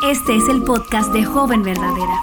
Este es el podcast de Joven Verdadera.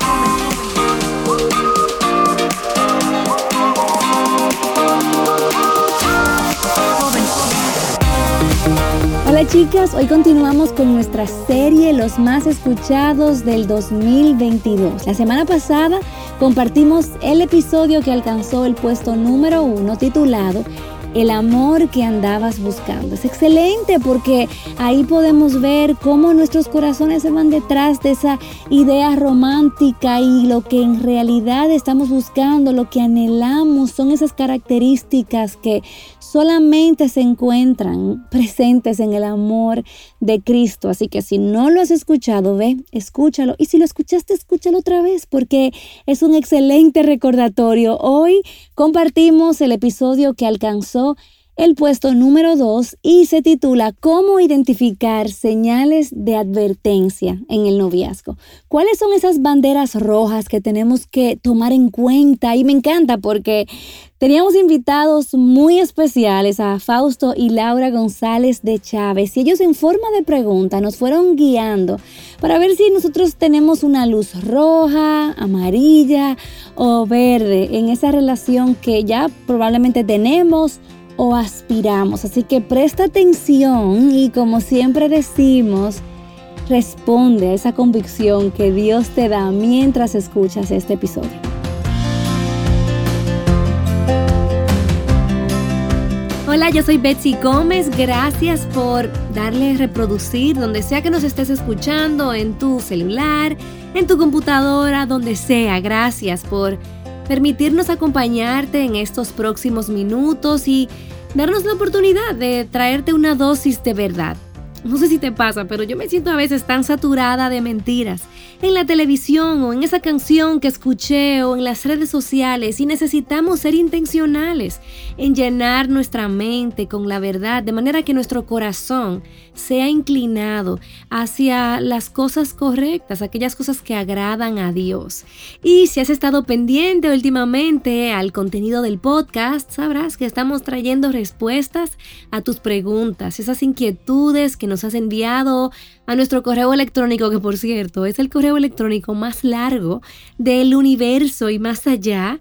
Hola chicas, hoy continuamos con nuestra serie Los más escuchados del 2022. La semana pasada compartimos el episodio que alcanzó el puesto número 1 titulado El amor que andabas buscando. Es excelente porque ahí podemos ver cómo nuestros corazones se van detrás de esa idea romántica y lo que en realidad estamos buscando, lo que anhelamos, son esas características que solamente se encuentran presentes en el amor de Cristo. Así que si no lo has escuchado, ve, escúchalo. Y si lo escuchaste, escúchalo otra vez porque es un excelente recordatorio. Hoy compartimos el episodio que alcanzó el puesto número 2 y se titula ¿Cómo identificar señales de advertencia en el noviazgo? ¿Cuáles son esas banderas rojas que tenemos que tomar en cuenta? Y me encanta porque teníamos invitados muy especiales a Fausto y Laura González de Chávez y ellos en forma de pregunta nos fueron guiando para ver si nosotros tenemos una luz roja, amarilla o verde en esa relación que ya probablemente tenemos o aspiramos. Así que presta atención y, como siempre decimos, responde a esa convicción que Dios te da mientras escuchas este episodio. Hola, yo soy Betsy Gómez. Gracias por darle reproducir donde sea que nos estés escuchando, en tu celular, en tu computadora, donde sea. Gracias por permitirnos acompañarte en estos próximos minutos y darnos la oportunidad de traerte una dosis de verdad. No sé si te pasa, pero yo me siento a veces tan saturada de mentiras en la televisión o en esa canción que escuché o en las redes sociales y necesitamos ser intencionales en llenar nuestra mente con la verdad de manera que nuestro corazón sea inclinado hacia las cosas correctas, aquellas cosas que agradan a Dios. Y si has estado pendiente últimamente al contenido del podcast, sabrás que estamos trayendo respuestas a tus preguntas, esas inquietudes que nos has enviado a nuestro correo electrónico, que por cierto es el correo electrónico más largo del universo y más allá,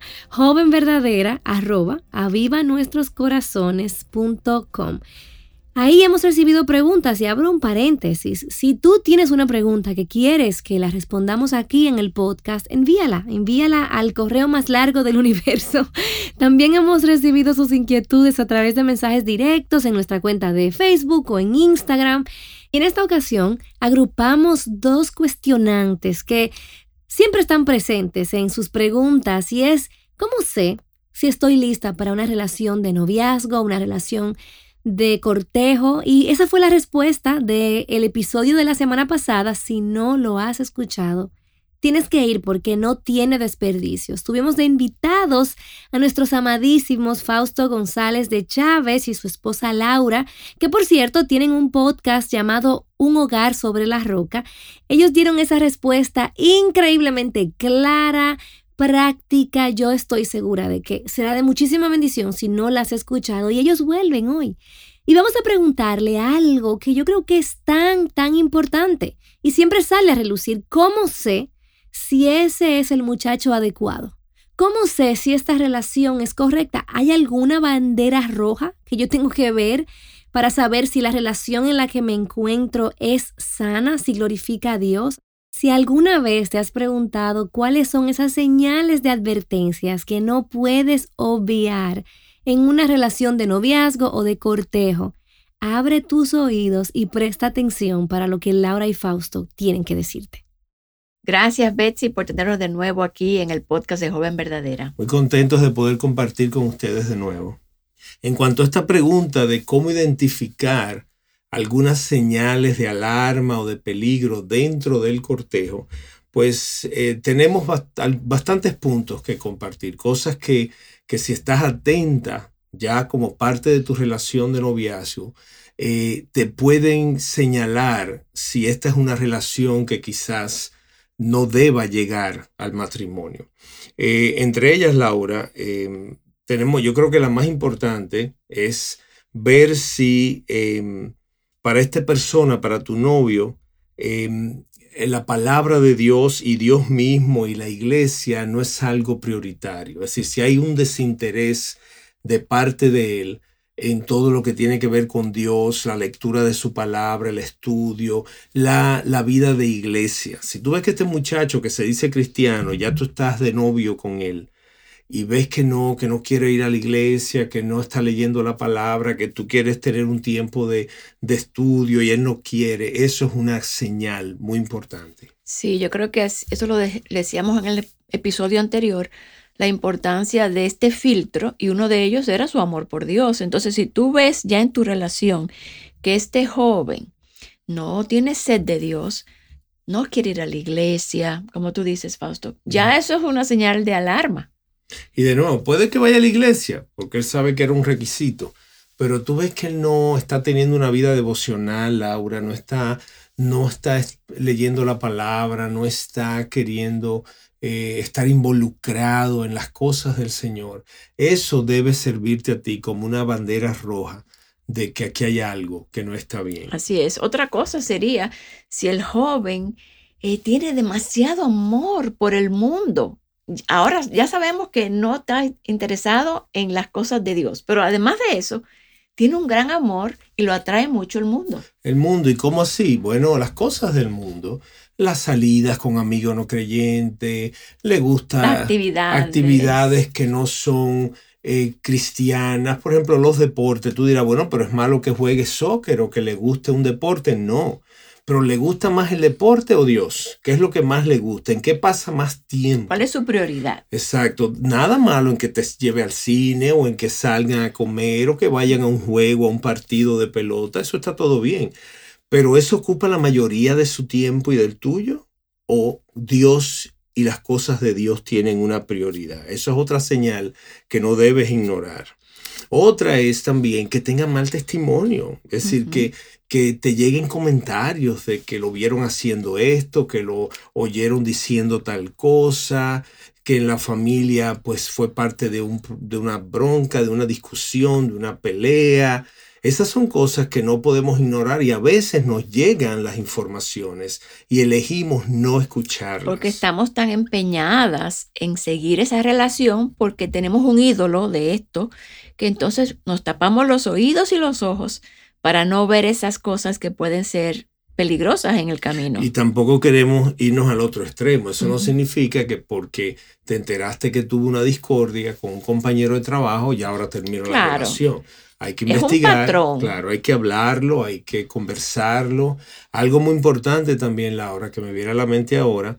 jovenverdadera@avivanuestroscorazones.com. Ahí hemos recibido preguntas y abro un paréntesis. Si tú tienes una pregunta que quieres que la respondamos aquí en el podcast, envíala al correo más largo del universo. También hemos recibido sus inquietudes a través de mensajes directos en nuestra cuenta de Facebook o en Instagram. Y en esta ocasión agrupamos 2 cuestionantes que siempre están presentes en sus preguntas y es ¿cómo sé si estoy lista para una relación de noviazgo, una relación de cortejo? Y esa fue la respuesta del episodio de la semana pasada. Si no lo has escuchado, tienes que ir porque no tiene desperdicio. Tuvimos de invitados a nuestros amadísimos Fausto González de Chávez y su esposa Laura, que por cierto tienen un podcast llamado Un Hogar sobre la Roca. Ellos dieron esa respuesta increíblemente clara, práctica. Yo estoy segura de que será de muchísima bendición si no la has escuchado y ellos vuelven hoy. Y vamos a preguntarle algo que yo creo que es tan importante y siempre sale a relucir. ¿Cómo sé si ese es el muchacho adecuado? ¿Cómo sé si esta relación es correcta? ¿Hay alguna bandera roja que yo tengo que ver para saber si la relación en la que me encuentro es sana, si glorifica a Dios? Si alguna vez te has preguntado cuáles son esas señales de advertencias que no puedes obviar en una relación de noviazgo o de cortejo, abre tus oídos y presta atención para lo que Laura y Fausto tienen que decirte. Gracias, Betsy, por tenernos de nuevo aquí en el podcast de Joven Verdadera. Muy contentos de poder compartir con ustedes de nuevo. En cuanto a esta pregunta de cómo identificar algunas señales de alarma o de peligro dentro del cortejo, pues tenemos bastantes puntos que compartir, cosas que si estás atenta ya como parte de tu relación de noviazgo, te pueden señalar si esta es una relación que quizás no deba llegar al matrimonio. Entre ellas, Laura, yo creo que la más importante es ver si para esta persona, para tu novio, la palabra de Dios y Dios mismo y la iglesia no es algo prioritario. Es decir, si hay un desinterés de parte de Él en todo lo que tiene que ver con Dios, la lectura de su palabra, el estudio, la vida de iglesia. Si tú ves que este muchacho que se dice cristiano, ya tú estás de novio con él, y ves que no quiere ir a la iglesia, que no está leyendo la palabra, que tú quieres tener un tiempo de estudio y él no quiere, eso es una señal muy importante. Sí, yo creo que eso lo decíamos en el episodio anterior, la importancia de este filtro, y uno de ellos era su amor por Dios. Entonces, si tú ves ya en tu relación que este joven no tiene sed de Dios, no quiere ir a la iglesia, como tú dices, Fausto, ya eso es una señal de alarma. Y de nuevo, puede que vaya a la iglesia, porque él sabe que era un requisito, pero tú ves que él no está teniendo una vida devocional, Laura, no está leyendo la palabra, no está queriendo estar involucrado en las cosas del Señor. Eso debe servirte a ti como una bandera roja de que aquí hay algo que no está bien. Así es. Otra cosa sería si el joven tiene demasiado amor por el mundo. Ahora ya sabemos que no está interesado en las cosas de Dios, pero además de eso, tiene un gran amor y lo atrae mucho el mundo. El mundo, ¿y cómo así? Bueno, las cosas del mundo, las salidas con amigos no creyentes, le gustan actividades que no son cristianas. Por ejemplo, los deportes. Tú dirás, bueno, pero es malo que juegue soccer o que le guste un deporte. No. Pero ¿le gusta más el deporte o Dios? ¿Qué es lo que más le gusta? ¿En qué pasa más tiempo? ¿Cuál es su prioridad? Exacto. Nada malo en que te lleve al cine o en que salgan a comer o que vayan a un juego, a un partido de pelota. Eso está todo bien. Pero ¿eso ocupa la mayoría de su tiempo y del tuyo? ¿O Dios y las cosas de Dios tienen una prioridad? Eso es otra señal que no debes ignorar. Otra es también que tenga mal testimonio. Es decir, que te lleguen comentarios de que lo vieron haciendo esto, que lo oyeron diciendo tal cosa, que en la familia pues fue parte de una bronca, de una discusión, de una pelea. Esas son cosas que no podemos ignorar y a veces nos llegan las informaciones y elegimos no escucharlas. Porque estamos tan empeñadas en seguir esa relación porque tenemos un ídolo de esto, que entonces nos tapamos los oídos y los ojos para no ver esas cosas que pueden ser peligrosas en el camino. Y tampoco queremos irnos al otro extremo. Eso no significa que porque te enteraste que tuvo una discordia con un compañero de trabajo, ya ahora terminó la relación. Hay que investigar, es un patrón. Claro, hay que hablarlo, hay que conversarlo. Algo muy importante también, Laura, que me viene a la mente ahora,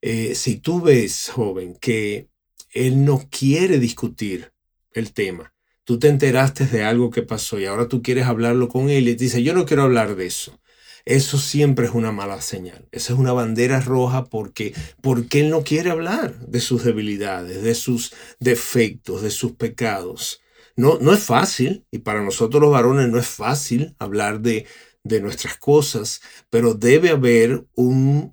si tú ves, joven, que él no quiere discutir el tema, tú te enteraste de algo que pasó y ahora tú quieres hablarlo con él y te dice, yo no quiero hablar de eso. Eso siempre es una mala señal. Esa es una bandera roja porque él no quiere hablar de sus debilidades, de sus defectos, de sus pecados. No es fácil, y para nosotros los varones no es fácil hablar de nuestras cosas, pero debe haber un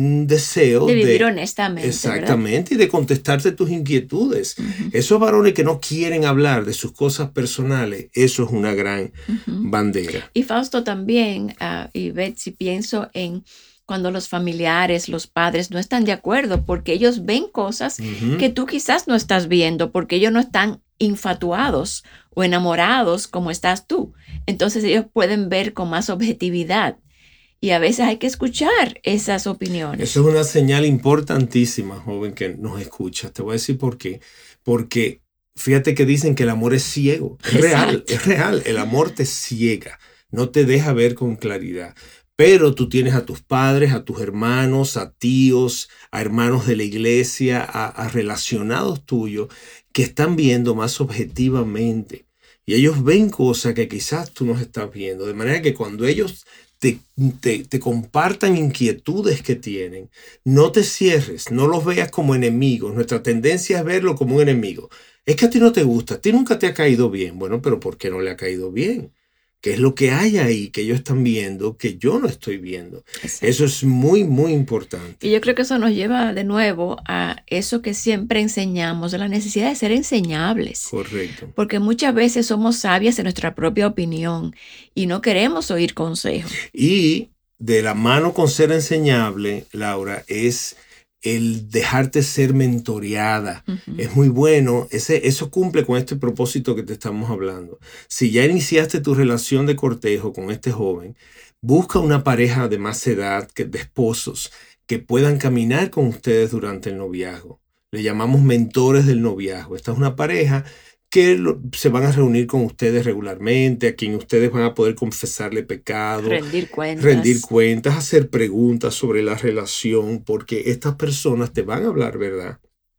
deseo de vivir honestamente. Exactamente, ¿verdad? Y de contestarte tus inquietudes. Esos varones que no quieren hablar de sus cosas personales, eso es una gran bandera. Y Fausto también, y Betsy, pienso en cuando los familiares, los padres no están de acuerdo porque ellos ven cosas que tú quizás no estás viendo porque ellos no están infatuados o enamorados como estás tú. Entonces ellos pueden ver con más objetividad y a veces hay que escuchar esas opiniones. Eso es una señal importantísima, joven, que nos escuchas. Te voy a decir por qué. Porque fíjate que dicen que el amor es ciego. Es real, es real. El amor te ciega, no te deja ver con claridad. Pero tú tienes a tus padres, a tus hermanos, a tíos, a hermanos de la iglesia, a relacionados tuyos que están viendo más objetivamente. Y ellos ven cosas que quizás tú no estás viendo. De manera que cuando ellos te compartan inquietudes que tienen, no te cierres, no los veas como enemigos. Nuestra tendencia es verlo como un enemigo. Es que a ti no te gusta, a ti nunca te ha caído bien. Bueno, pero ¿por qué no le ha caído bien? ¿Qué es lo que hay ahí que ellos están viendo que yo no estoy viendo? Exacto. Eso es muy, muy importante. Y yo creo que eso nos lleva de nuevo a eso que siempre enseñamos, de la necesidad de ser enseñables. Correcto. Porque muchas veces somos sabias en nuestra propia opinión y no queremos oír consejos. Y de la mano con ser enseñable, Laura, es el dejarte ser mentoreada. Es muy bueno. Eso cumple con este propósito que te estamos hablando. Si ya iniciaste tu relación de cortejo con este joven, busca una pareja de más edad, de esposos, que puedan caminar con ustedes durante el noviazgo. Le llamamos mentores del noviazgo. Esta es una pareja que se van a reunir con ustedes regularmente, a quien ustedes van a poder confesarle pecado, rendir cuentas, hacer preguntas sobre la relación, porque estas personas te van a hablar verdad.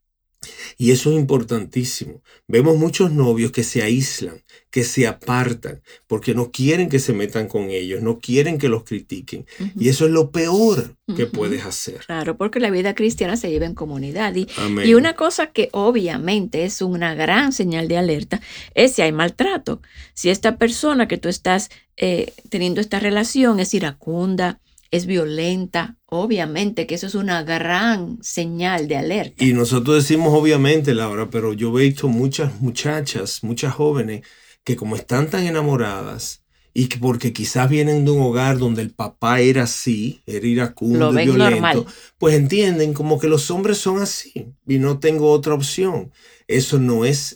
Y eso es importantísimo. Vemos muchos novios que se aíslan, que se apartan, porque no quieren que se metan con ellos, no quieren que los critiquen. Y eso es lo peor que puedes hacer. Claro, porque la vida cristiana se lleva en comunidad. Y una cosa que obviamente es una gran señal de alerta es si hay maltrato. Si esta persona que tú estás teniendo esta relación es iracunda, es violenta, obviamente que eso es una gran señal de alerta. Y nosotros decimos obviamente, Laura, pero yo he visto muchas muchachas, muchas jóvenes, que como están tan enamoradas y que porque quizás vienen de un hogar donde el papá era así, era iracundo y violento, normal, pues entienden como que los hombres son así y no tengo otra opción. Eso no es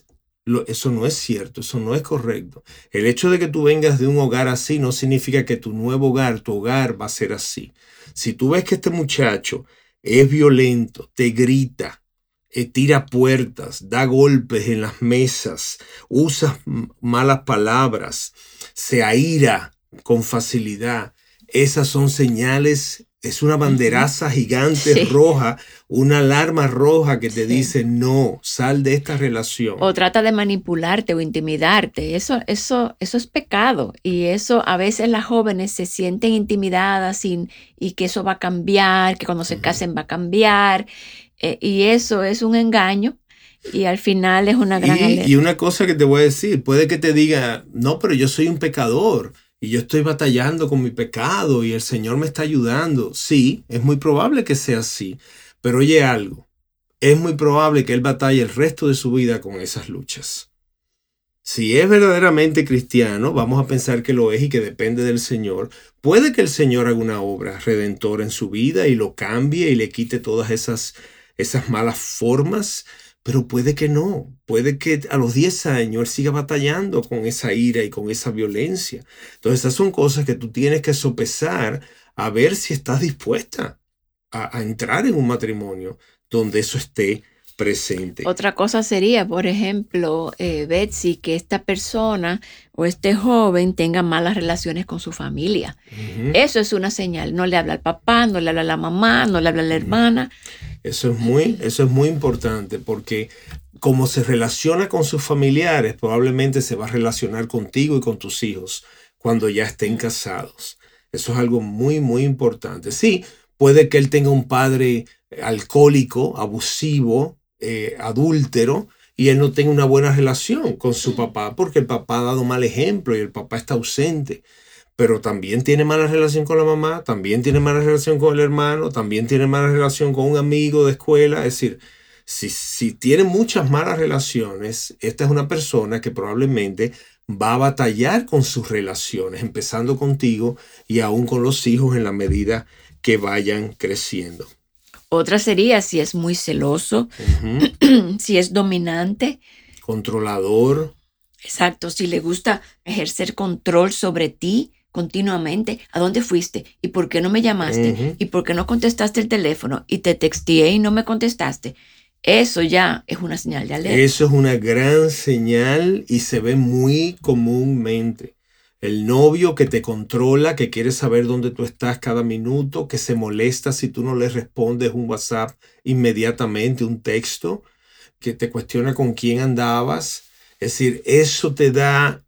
cierto, eso no es correcto. El hecho de que tú vengas de un hogar así no significa que tu nuevo hogar, tu hogar va a ser así. Si tú ves que este muchacho es violento, te grita, tira puertas, da golpes en las mesas, usa malas palabras, se aira con facilidad, esas son señales. Es una banderaza gigante roja, una alarma roja que te dice no, sal de esta relación. O trata de manipularte o intimidarte. Eso es pecado. Y eso a veces las jóvenes se sienten intimidadas y que eso va a cambiar, que cuando se casen va a cambiar. Y eso es un engaño. Y al final es una gran alerta. Y una cosa que te voy a decir, puede que te diga, no, pero yo soy un pecador. Y yo estoy batallando con mi pecado y el Señor me está ayudando. Sí, es muy probable que sea así. Pero oye algo, es muy probable que Él batalle el resto de su vida con esas luchas. Si es verdaderamente cristiano, vamos a pensar que lo es y que depende del Señor. Puede que el Señor haga una obra redentora en su vida y lo cambie y le quite todas esas malas formas. Pero puede que no, puede que a los 10 años él siga batallando con esa ira y con esa violencia. Entonces esas son cosas que tú tienes que sopesar a ver si estás dispuesta a entrar en un matrimonio donde eso esté presente. Otra cosa sería, por ejemplo, Betsy, que esta persona o este joven tenga malas relaciones con su familia. Eso es una señal. No le habla al papá, no le habla a la mamá, no le habla a la hermana. Eso es muy importante porque como se relaciona con sus familiares, probablemente se va a relacionar contigo y con tus hijos cuando ya estén casados. Eso es algo muy, muy importante. Sí, puede que él tenga un padre alcohólico, abusivo, adúltero, y él no tenga una buena relación con su papá porque el papá ha dado mal ejemplo y el papá está ausente. Pero también tiene mala relación con la mamá, también tiene mala relación con el hermano, también tiene mala relación con un amigo de escuela. Es decir, si tiene muchas malas relaciones, esta es una persona que probablemente va a batallar con sus relaciones, empezando contigo y aún con los hijos en la medida que vayan creciendo. Otra sería si es muy celoso, si es dominante. Controlador. Exacto, si le gusta ejercer control sobre ti continuamente. ¿A dónde fuiste? ¿Y por qué no me llamaste? ¿Y por qué no contestaste el teléfono? Y te texteé y no me contestaste. Eso ya es una señal de alerta. Eso es una gran señal y se ve muy comúnmente. El novio que te controla, que quiere saber dónde tú estás cada minuto, que se molesta si tú no le respondes un WhatsApp inmediatamente, un texto, que te cuestiona con quién andabas. Es decir, eso te da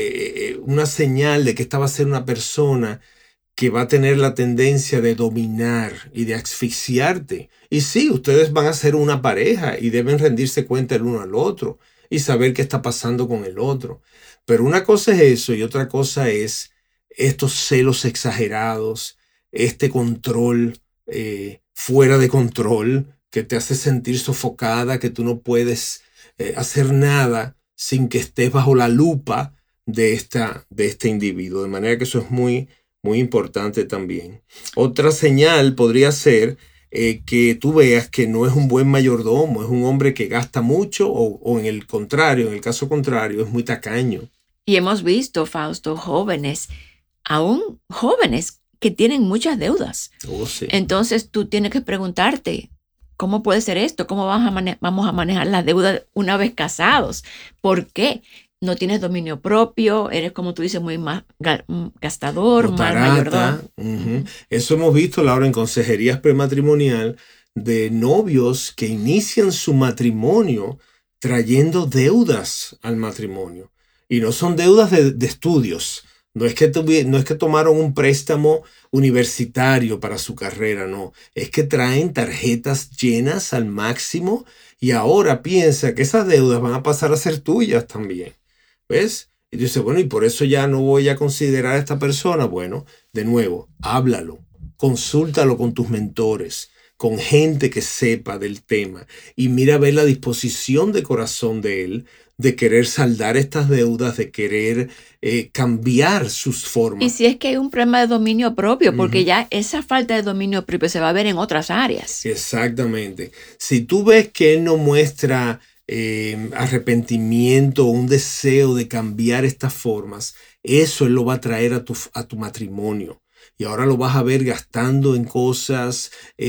una señal de que esta va a ser una persona que va a tener la tendencia de dominar y de asfixiarte. Y sí, ustedes van a ser una pareja y deben rendirse cuenta el uno al otro y saber qué está pasando con el otro. Pero una cosa es eso y otra cosa es estos celos exagerados, este control fuera de control que te hace sentir sofocada, que tú no puedes hacer nada sin que estés bajo la lupa de este individuo. De manera que eso es muy, muy importante también. Otra señal podría ser que tú veas que no es un buen mayordomo, es un hombre que gasta mucho o en el contrario, en el caso contrario, es muy tacaño. Y hemos visto, Fausto, jóvenes, aún jóvenes que tienen muchas deudas. Oh, sí. Entonces tú tienes que preguntarte, ¿cómo puede ser esto? ¿Cómo vamos a manejar las deudas una vez casados? ¿Por qué? No tienes dominio propio, eres, como tú dices, muy gastador, mal mayordomo. Uh-huh. Eso hemos visto, Laura, en consejerías prematrimonial de novios que inician su matrimonio trayendo deudas al matrimonio. Y no son deudas de estudios. No es que tomaron un préstamo universitario para su carrera, no. Es que traen tarjetas llenas al máximo y ahora piensa que esas deudas van a pasar a ser tuyas también. ¿Ves? Y dice, bueno, y por eso ya no voy a considerar a esta persona. Bueno, de nuevo, háblalo, consúltalo con tus mentores, con gente que sepa del tema y mira a ver la disposición de corazón de él de querer saldar estas deudas, de querer cambiar sus formas. Y si es que hay un problema de dominio propio, porque ya esa falta de dominio propio se va a ver en otras áreas. Exactamente. Si tú ves que él no muestra arrepentimiento o un deseo de cambiar estas formas, eso él lo va a traer a tu matrimonio. Y ahora lo vas a ver gastando en cosas,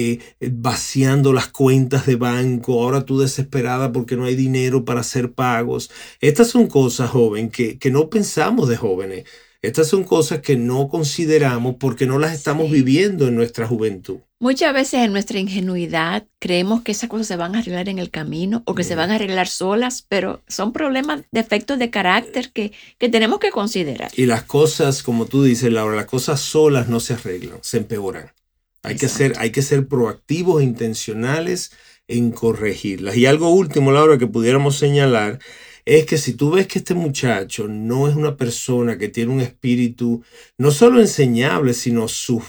vaciando las cuentas de banco. Ahora tú desesperada porque no hay dinero para hacer pagos. Estas son cosas, joven, que no pensamos de jóvenes. Estas son cosas que no consideramos porque no las estamos viviendo en nuestra juventud. Muchas veces en nuestra ingenuidad creemos que esas cosas se van a arreglar en el camino o que se van a arreglar solas, pero son problemas, defectos de carácter que tenemos que considerar. Y las cosas, como tú dices, Laura, las cosas solas no se arreglan, se empeoran. Hay que ser proactivos e intencionales en corregirlas. Y algo último, Laura, que pudiéramos señalar es que si tú ves que este muchacho no es una persona que tiene un espíritu no solo enseñable, sino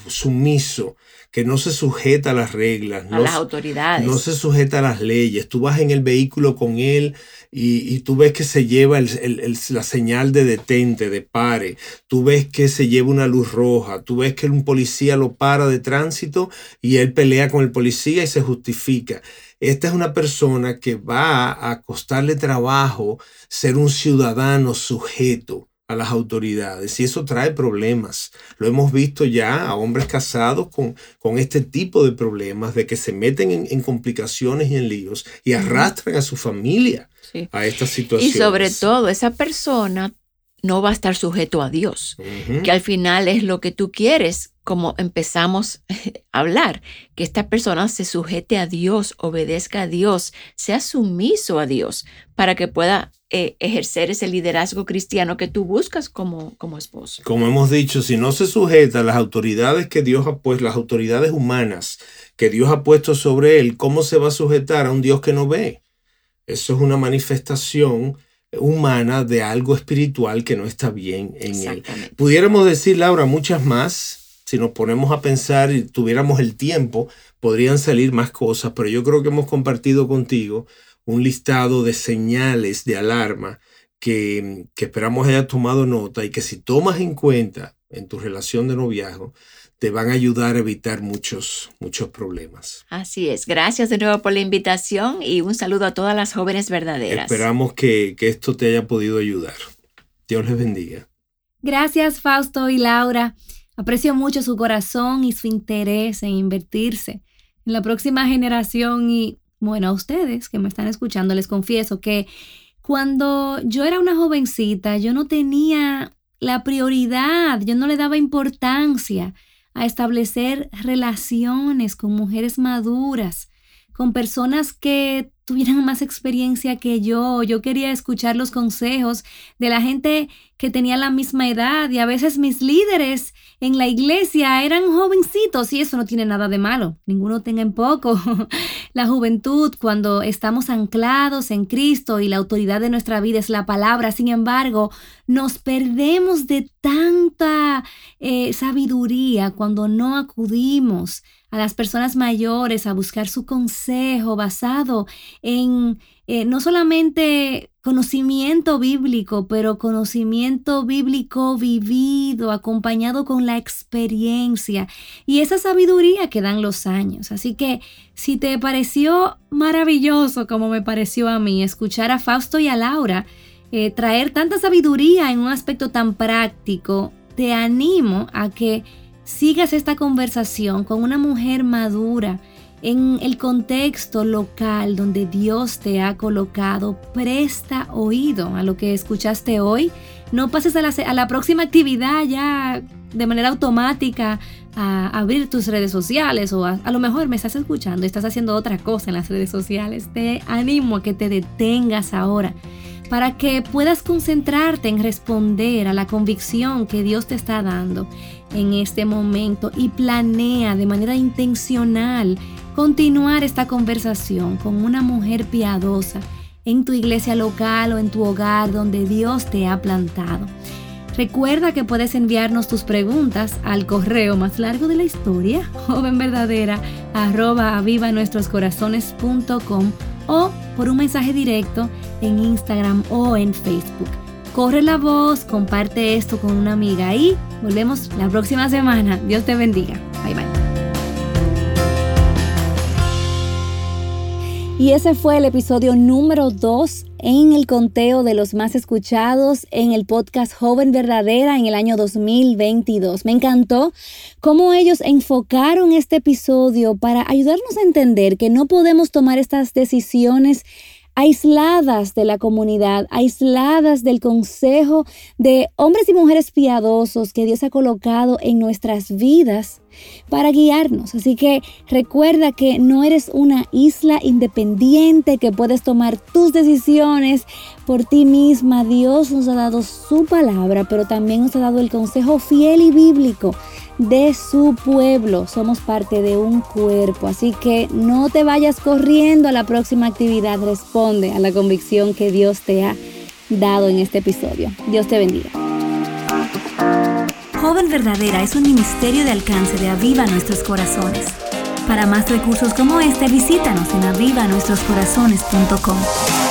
sumiso, que no se sujeta a las reglas, a las autoridades, no se sujeta a las leyes. Tú vas en el vehículo con él y tú ves que se lleva la señal de detente, de pare. Tú ves que se lleva una luz roja. Tú ves que un policía lo para de tránsito y él pelea con el policía y se justifica. Esta es una persona que va a costarle trabajo ser un ciudadano sujeto a las autoridades y eso trae problemas. Lo hemos visto ya a hombres casados con este tipo de problemas de que se meten en complicaciones y en líos y arrastran a su familia a estas situaciones. Y sobre todo esa persona no va a estar sujeto a Dios, que al final es lo que tú quieres, como empezamos a hablar, que esta persona se sujete a Dios, obedezca a Dios, sea sumiso a Dios, para que pueda ejercer ese liderazgo cristiano que tú buscas como esposo. Como hemos dicho, si no se sujeta a las autoridades que Dios ha puesto, las autoridades humanas que Dios ha puesto sobre él, ¿cómo se va a sujetar a un Dios que no ve? Eso es una manifestación humana de algo espiritual que no está bien en él. Pudiéramos decir, Laura, muchas más. Si nos ponemos a pensar y tuviéramos el tiempo, podrían salir más cosas, pero yo creo que hemos compartido contigo un listado de señales de alarma que esperamos hayas tomado nota y que si tomas en cuenta en tu relación de noviazgo, te van a ayudar a evitar muchos problemas. Así es. Gracias de nuevo por la invitación y un saludo a todas las jóvenes verdaderas. Esperamos que esto te haya podido ayudar. Dios les bendiga. Gracias, Fausto y Laura. Aprecio mucho su corazón y su interés en invertirse en la próxima generación y, bueno, a ustedes que me están escuchando les confieso que cuando yo era una jovencita yo no tenía la prioridad, yo no le daba importancia a establecer relaciones con mujeres maduras, con personas que tuvieran más experiencia que yo. Yo quería escuchar los consejos de la gente que tenía la misma edad y a veces mis líderes en la iglesia eran jovencitos y eso no tiene nada de malo. Ninguno tenga en poco. La juventud, cuando estamos anclados en Cristo y la autoridad de nuestra vida es la palabra, sin embargo, nos perdemos de tanta sabiduría cuando no acudimos a las personas mayores a buscar su consejo basado en no solamente conocimiento bíblico, pero conocimiento bíblico vivido, acompañado con la experiencia y esa sabiduría que dan los años. Así que si te pareció maravilloso como me pareció a mí escuchar a Fausto y a Laura traer tanta sabiduría en un aspecto tan práctico, te animo a que sigas esta conversación con una mujer madura en el contexto local donde Dios te ha colocado. Presta oído a lo que escuchaste hoy. No pases a la próxima actividad ya de manera automática a abrir tus redes sociales o a lo mejor me estás escuchando y estás haciendo otra cosa en las redes sociales. Te animo a que te detengas ahora para que puedas concentrarte en responder a la convicción que Dios te está dando en este momento y planea de manera intencional continuar esta conversación con una mujer piadosa en tu iglesia local o en tu hogar donde Dios te ha plantado. Recuerda que puedes enviarnos tus preguntas al correo más largo de la historia, jovenverdadera@avivanuestroscorazones.com o por un mensaje directo en Instagram o en Facebook. Corre la voz, comparte esto con una amiga y volvemos la próxima semana. Dios te bendiga. Bye bye. Y ese fue el episodio número 2 en el conteo de los más escuchados en el podcast Joven Verdadera en el año 2022. Me encantó cómo ellos enfocaron este episodio para ayudarnos a entender que no podemos tomar estas decisiones aisladas de la comunidad, aisladas del consejo de hombres y mujeres piadosos que Dios ha colocado en nuestras vidas para guiarnos. Así que recuerda que no eres una isla independiente, que puedes tomar tus decisiones por ti misma. Dios nos ha dado su palabra, pero también nos ha dado el consejo fiel y bíblico de su pueblo. Somos parte de un cuerpo, así que no te vayas corriendo a la próxima actividad. Responde a la convicción que Dios te ha dado en este episodio. Dios te bendiga. Joven Verdadera es un ministerio de alcance de Aviva Nuestros Corazones. Para más recursos como este, visítanos en avivanuestroscorazones.com.